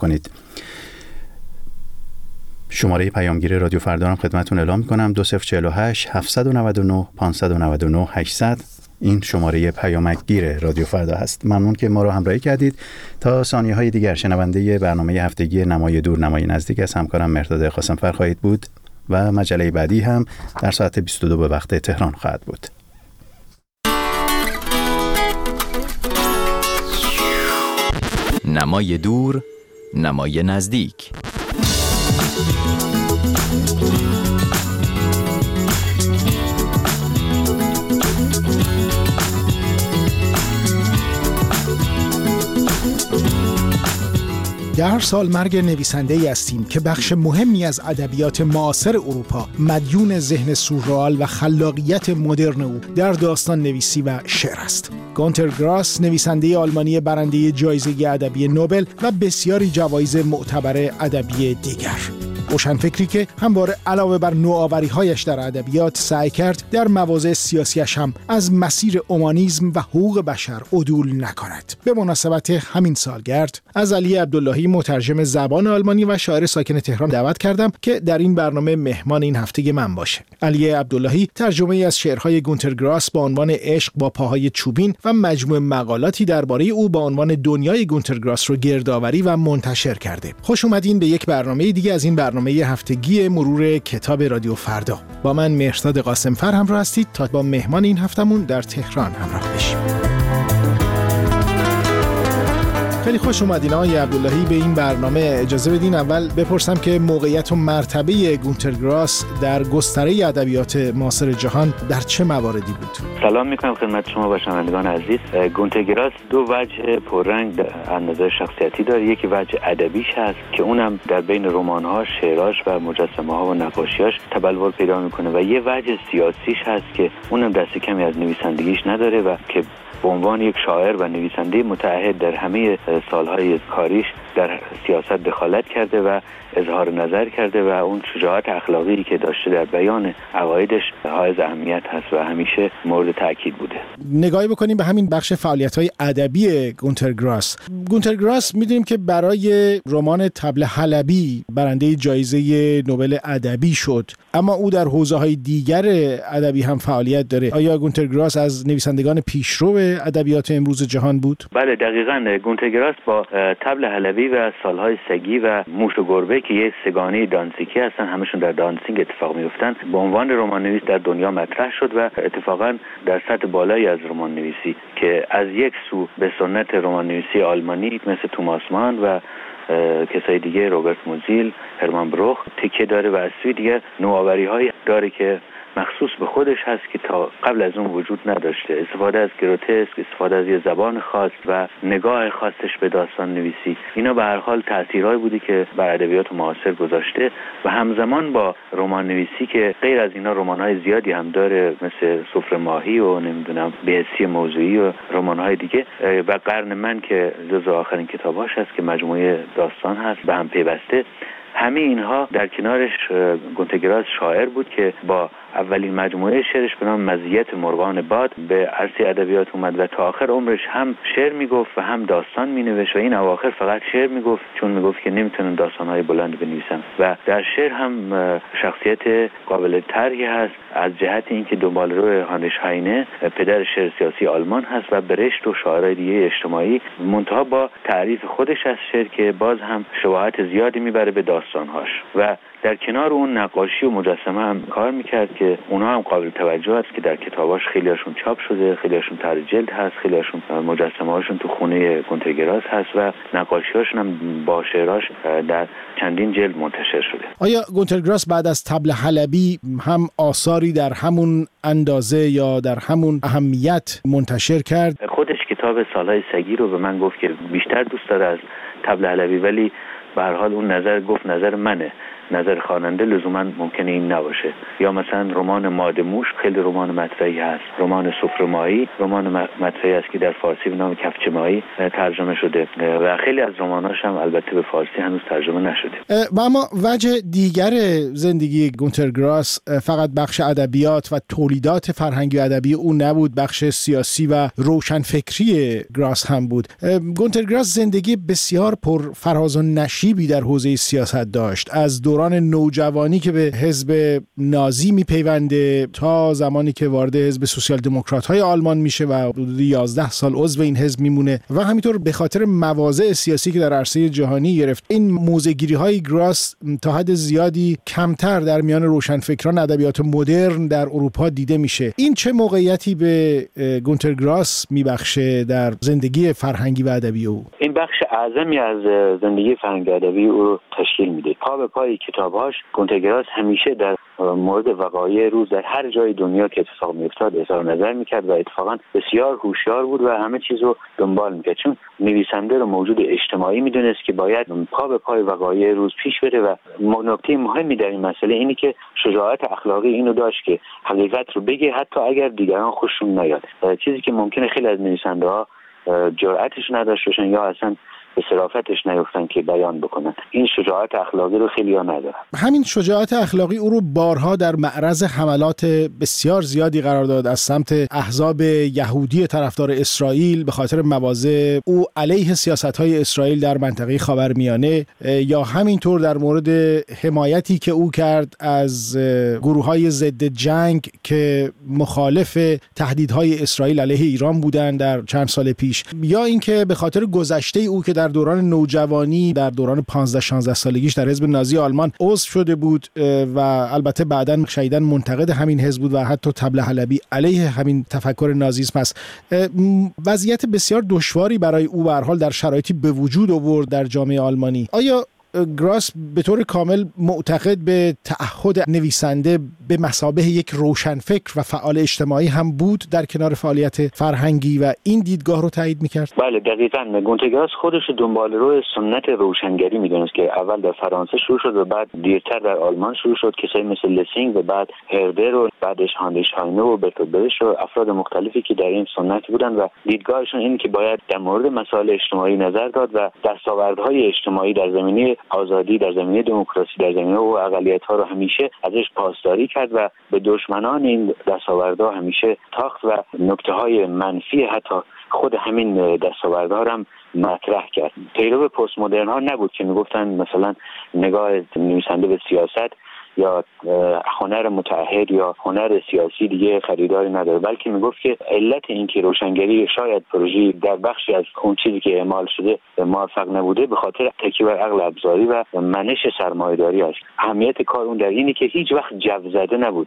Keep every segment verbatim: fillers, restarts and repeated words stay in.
کنید. شماره پیامگیر رادیو فردا رو خدمتتون اعلام می‌کنم دو صفر چهار هشت هفت نه نه پنج نه نه هشتصد. این شماره پیامگیر رادیو فردا هست. ممنون که ما رو همراهی کردید. تا ثانیه‌های دیگر شنونده برنامه هفتگی نمای دور نمای نزدیک از همکارم مهرداد قاسم‌فر خواهید بود و مجله بعدی هم در ساعت بیست و دو به وقت تهران خواهد بود. نمای دور نمای نزدیک. در هر سال مرگ نویسنده‌ای هستیم که بخش مهمی از ادبیات معاصر اروپا مدیون ذهن سورئال و خلاقیت مدرن او در داستان نویسی و شعر است. گونتر گراس، نویسنده آلمانی برنده جایزه ادبی نوبل و بسیاری جوایز معتبر ادبی دیگر. روشنفکری که همواره علاوه بر نوآوری‌هایش در ادبیات سعی کرد در مواضع سیاسیش هم از مسیر اومانیسم و حقوق بشر عدول نکند. به مناسبت همین سالگرد از علی عبداللهی، مترجم زبان آلمانی و شاعر ساکن تهران، دعوت کردم که در این برنامه مهمان این هفته من باشه. علی عبداللهی ترجمه‌ای از شعرهای گونتر گراس با عنوان عشق با پاهای چوبین و مجموعه مقالاتی درباره او با عنوان دنیای گونتر گراس رو گردآوری و منتشر کرده. خوش اومدین به یک برنامه دیگه از این برنامه هفتگی مرور کتاب رادیو فردا. با من مهرداد قاسم‌فر همراه هستید تا با مهمان این هفتمون در تهران همراه بشیم. خیلی خوش اومدین آقای عبداللهی به این برنامه. اجازه بدین اول بپرسم که موقعیت و مرتبه گونتر گراس در گستره ادبیات معاصر جهان در چه مواردی بود؟ سلام میکنم خدمت شما و شنوندگان عزیز. گونتر گراس دو وجه پررنگ از نظر شخصیتی داره. یکی وجه ادبیش هست که اونم در بین رمان‌هاش، شعراش و مجسمه‌ها و نقاشیاش تبلور پیدا میکنه و یه وجه سیاسیش هست که اونم دست کمی از نویسندگیش نداره و که به عنوان یک شاعر و نویسنده متعهد در همه سالهای کاریش در سیاست دخالت کرده و اظهار نظر کرده و اون شجاعت اخلاقی که داشته در بیان عقایدش حائز اهمیت هست و همیشه مورد تأکید بوده. نگاهی بکنیم به همین بخش فعالیت‌های ادبی گونتر گراس. گونتر گراس می‌دونیم که برای رمان طبل حلبی برنده جایزه نوبل ادبی شد، اما او در حوزه‌های دیگر ادبی هم فعالیت داره. آیا گونتر گراس از نویسندگان پیشرو ادبیات امروز جهان بود؟ بله دقیقاً. گونتر گراس با طبل حلبی و سالهای سگی و موش و گربه که یه سگانه دانسیکی هستن، همشون در دانسینگ اتفاق میفتن، به عنوان رمان نویس در دنیا مطرح شد و اتفاقا در سطح بالایی از رمان نویسی که از یک سو به سنت رمان نویسی آلمانی مثل توماس مان و کسای دیگه، روبرت موزیل، هرمان بروخ تکیه داره و از سوی دیگه نوآوری‌هایی داره که مخصوص به خودش هست که تا قبل از اون وجود نداشته. استفاده از گروتسک، استفاده از یه زبان خاص و نگاه خاصش به داستان نویسی، اینا به هر حال تأثیرهایی بودی که بر ادبیات معاصر گذاشته و همزمان با رمان نویسی که غیر از اینا رمان‌های زیادی هم داره مثل سفره ماهی و نمیدونم بهسی موضوعی و رمان‌های دیگه و قرن من که جزو آخرین کتاباش هست که مجموعه داستان هست به هم پیوسته. همه اینها در کنارش گونتر گراس شاعر بود که با اولین مجموعه شعرش به نام مزیت مرغان باد به عرصه ادبیات اومد و تا آخر عمرش هم شعر میگفت و هم داستان مینوشت و این اواخر فقط شعر میگفت چون میگفت که نمیتونن داستانهای بلند بنویسن و در شعر هم شخصیت قابل طرحی هست از جهت اینکه دنبالرو هانریش هاینه پدر شعر سیاسی آلمان هست و برشت و شاعرای دیگه اجتماعی، منتها با تعریف خودش از شعر که باز هم شباهت زیادی میبره به داستانهاش و در کنار اون نقاشی و مجسمه هم کار میکرد که اونها هم قابل توجه است که در کتاباش خیلیاشون چاپ شده، خیلیاشون طرح جلد هست، خیلیاشون مجسمه هاشون تو خونه گونتر گراس هست و نقاشی هاشون هم با شعراش در چندین جلد منتشر شده. آیا گونتر گراس بعد از طبل حلبی هم آثاری در همون اندازه یا در همون اهمیت منتشر کرد؟ خودش کتاب سالهای سگی رو به من گفت که بیشتر دوست داره از طبل حلبی، ولی به هر حال اون نظر گفت نظر منه. نظر خواننده لزوما ممکنه این نباشه. یا مثلا رمان مادموش خیلی رمان مطرحی هست، رمان سفره‌مایی رمان مطرحی است که در فارسی به نام کفچه‌مایی ترجمه شده و خیلی از رماناش هم البته به فارسی هنوز ترجمه نشده. و اما وجه دیگر زندگی گونتر گراس فقط بخش ادبیات و تولیدات فرهنگی و ادبی او نبود، بخش سیاسی و روشنفکری گراس هم بود. گونتر گراس زندگی بسیار پر فراز و نشیبی در حوزه سیاست داشت، از دوران نوجوانی که به حزب نازی میپیونده تا زمانی که وارد حزب سوسیال دموکرات های آلمان میشه و حدود یازده سال عضو این حزب میمونه و همینطور به خاطر مواضع سیاسی که در عرصه جهانی گرفت این موضع‌گیری های گراس تا حد زیادی کمتر در میان روشنفکران ادبیات مدرن در اروپا دیده میشه. این چه موقعیتی به گونتر گراس میبخشه در زندگی فرهنگی و ادبی او؟ این بخش اعظمی از زندگی فرهنگی ادبی او رو تشکیل میده. پا به پای کتاب‌هاش گونتر گراس همیشه در مورد وقایع روز در هر جای دنیا که اتفاق میافتاد اظهار نظر میکرد و اتفاقا بسیار هوشیار بود و همه چیز رو دنبال میکرد، چون نویسنده رو موجود اجتماعی میدونست که باید پا به پای وقایع روز پیش بره و نکته مهمی در این مسئله اینی که شجاعت اخلاقی اینو داشت که حقیقت رو بگه حتی اگر دیگران خوششون نیاد، چیزی که ممکنه خیلی از نویسنده‌ها جرأتش نداشته باشن یا اصلا به صرافتش نیفتن که بیان بکنن. این شجاعت اخلاقی رو خیلی ها ندارن. همین شجاعت اخلاقی او رو بارها در معرض حملات بسیار زیادی قرار داد از سمت احزاب یهودی طرفدار اسرائیل به خاطر مواضع او علیه سیاست‌های اسرائیل در منطقه خاورمیانه، یا همینطور در مورد حمایتی که او کرد از گروه‌های ضد جنگ که مخالف تهدیدهای اسرائیل علیه ایران بودند در چند سال پیش، یا اینکه به خاطر گذشته او که در دوران نوجوانی در دوران پانزده شانزده سالگیش در حزب نازی آلمان عضو شده بود و البته بعداً شدیداً منتقد همین حزب بود و حتی طبل حلبی علیه همین تفکر نازیسم است. وضعیت بسیار دشواری برای او به هر حال در شرایطی به وجود آورد در جامعه آلمانی. آیا گراس به طور کامل معتقد به تعهد نویسنده به مثابه یک روشنفکر و فعال اجتماعی هم بود در کنار فعالیت فرهنگی و این دیدگاه رو تایید میکرد؟ بله دقیقاً. گونتر گراس خودش دنبال روی سنت روشنگری میدونست که اول در فرانسه شروع شد و بعد دیرتر در آلمان شروع شد. کسایی مثل لسینگ و بعد هردر و بعدش هاندریش هاینه و برتولد برش و افراد مختلفی که در این سنت بودن و دیدگاهشون این که باید در مورد مسائل اجتماعی نظر داد و دستاوردهای اجتماعی در زمینه آزادی، در زمینه دموکراسی، در زمینه و اقلیت‌ها رو همیشه ازش پاسداری کرد و به دشمنان این دستاوردها همیشه تاخت و نکته‌های منفی حتی خود همین دستاوردها هم مطرح کرد. پیرو پست مدرن ها نبود که میگفتن مثلا نگاه نویسنده به سیاست یا هنر متعهد یا هنر سیاسی دیگه خریداری نداره، بلکه میگفت که علت این که روشنگری شاید پروژه در بخشی از اون چیزی که اعمال شده موفق نبوده به خاطر تکیه بر عقل ابزاری و منش سرمایه‌داری است. اهمیت کار اون در اینه که هیچ وقت جو زده نبود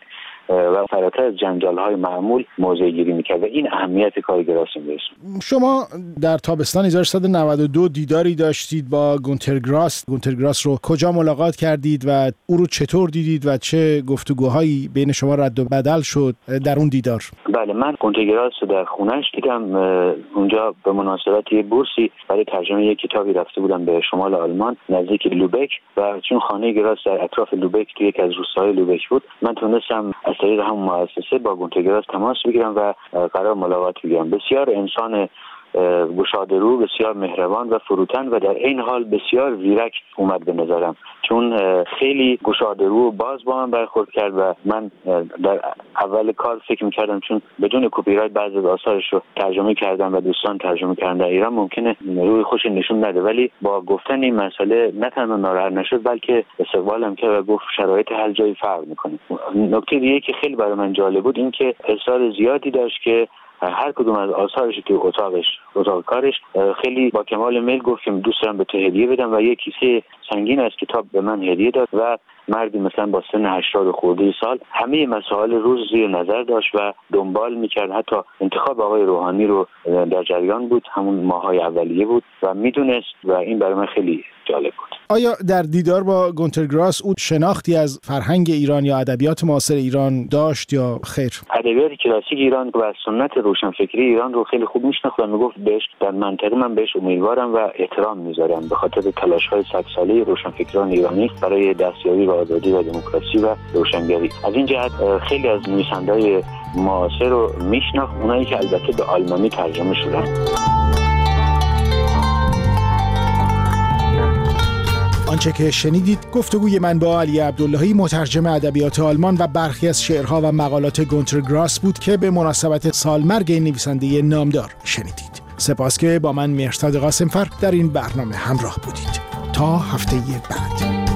و فراتر از جنجال‌های معمول موضع گیری می‌کرد و این اهمیت کار گراس است. شما در تابستان هزار و سیصد و نود و دو دیداری داشتید با گونتر گراس. گونتر گراس رو کجا ملاقات کردید و او رو چطور دیدید و چه گفتگوهایی بین شما رد و بدل شد در اون دیدار؟ بله، من گونتر گراس رو در خونه‌اش دیدم. اونجا به مناسبت یه بورسی برای ترجمه یک کتابی رفته بودم به شمال آلمان نزدیک لوبک و چون خانه گراس در اطراف لوبک توی یک از روستاهای لوبک بود، من تونستم از طریق همون مؤسسه با گونتر گراس تماس بگیرم و قرار ملاقات بگیرم. بسیار انسان گشاده‌رو، بسیار مهربان و فروتن و در این حال بسیار زیرک اومد به نظرم، چون خیلی گشاده‌رو و باز با من برخورد کرد و من در اول کار فکر می‌کردم چون بدون کپی رایت بعضی از آثارش رو ترجمه کردم و دوستان ترجمه کردن در ایران ممکنه روی خوش نشون نده، ولی با گفتن این مسئله نه تنها ناراحت نشد بلکه استقبالم کرد و گفت شرایط هر جایی فرق می‌کنه. نکته دیگه که خیلی برای من جالب بود این که اصرار زیادی داشت که هر کدوم از آثارش که اتاقش اتاق کارش خیلی با کمال میل گفت که دوست دارم به تو هدیه بدم و یک کیسه سنگین از کتاب به من هدیه داد و مردی مثلا با سن هشتاد خورده سال همه مسائل روز زیر نظر داشت و دنبال میکرد. حتی انتخاب آقای روحانی رو در جریان بود، همون ماهای اولیه بود و میدونست و این برای من خیلی جالب بود. آیا در دیدار با گونتر گراس او شناختی از فرهنگ ایران یا ادبیات معاصر ایران داشت یا خیر؟ ادبیات کلاسیک ایران و سنت روشنفکری ایران رو خیلی خوب میشناخت و میگفت بهش در منطقه من بهش امیدوارم و احترام میذارم به خاطر تلاش‌های صد ساله روشنفکران ایرانی برای دستیابی به آزادی و دموکراسی و روشنگری. از این جهت خیلی از نویسنده‌های معاصر رو میشناخت، اونایی که البته به آلمانی ترجمه شدن. آنچه که شنیدید گفتگوی من با علی عبداللهی، مترجم ادبیات آلمان و برخی از شعرها و مقالات گونتر گراس بود که به مناسبت سالمرگ نویسنده نامدار شنیدید. سپاس که با من مهرزاد قاسمفر در این برنامه همراه بودید. تا هفته بعد.